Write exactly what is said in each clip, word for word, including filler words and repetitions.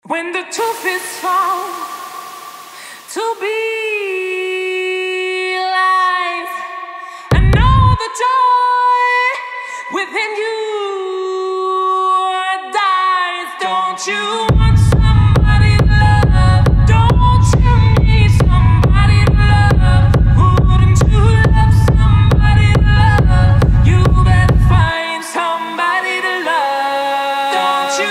When the truth is found to be life, I know the joy within you dies. Don't you want somebody to love? Don't you need somebody to love? Wouldn't you love somebody to love? You better find somebody to love. Don't you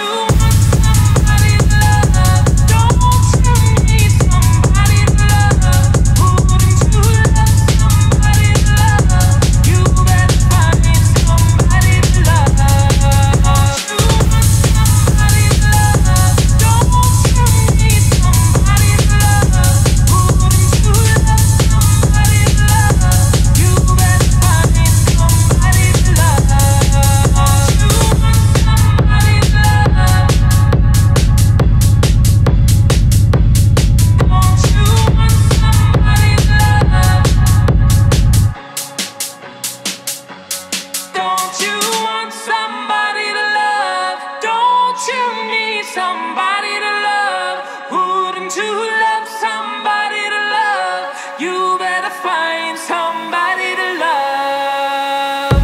somebody to love? Wouldn't you love somebody to love? You better find somebody to love.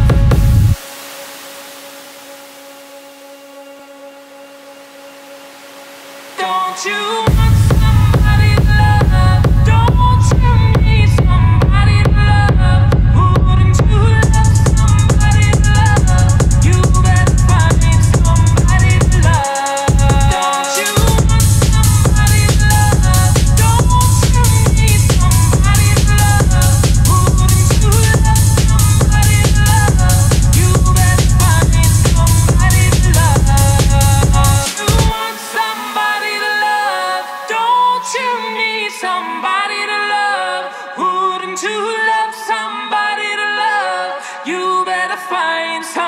Don't you want somebody to love? Don't you need somebody to love? Wouldn't you love somebody to love? You better find somebody to love. Somebody to love, wouldn't you love somebody to love? You better find somebody.